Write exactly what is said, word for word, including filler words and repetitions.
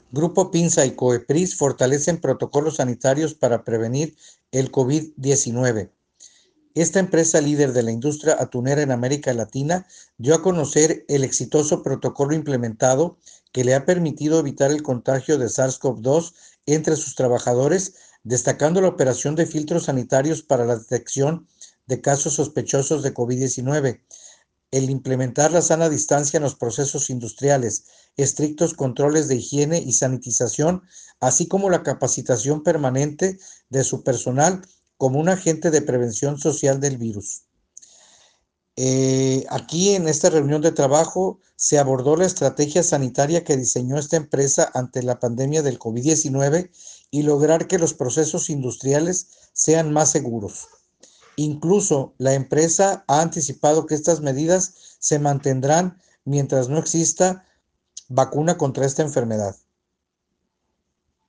Grupo Pinza y Coepris fortalecen protocolos sanitarios para prevenir el COVID diecinueve. Esta empresa líder de la industria atunera en América Latina dio a conocer el exitoso protocolo implementado que le ha permitido evitar el contagio de SARS-CoV dos entre sus trabajadores, destacando la operación de filtros sanitarios para la detección de casos sospechosos de COVID diecinueve, el implementar la sana distancia en los procesos industriales, estrictos controles de higiene y sanitización, así como la capacitación permanente de su personal como un agente de prevención social del virus. Eh, aquí en esta reunión de trabajo se abordó la estrategia sanitaria que diseñó esta empresa ante la pandemia del COVID diecinueve y lograr que los procesos industriales sean más seguros. Incluso la empresa ha anticipado que estas medidas se mantendrán mientras no exista vacuna contra esta enfermedad.